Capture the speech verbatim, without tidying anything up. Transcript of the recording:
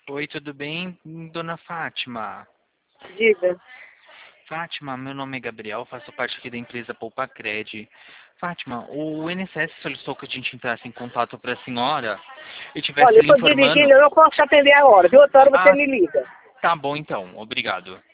Oi, tudo bem, dona Fátima? Diga. Fátima, meu nome é Gabriel, faço parte aqui da empresa Poupa Cred. Fátima, o I N S S solicitou que a gente entrasse em contato para a senhora e tivesse Olha, eu lhe estou informando. dirigindo, eu não posso te atender agora. De outra hora você Ah, me liga. tá bom então, obrigado.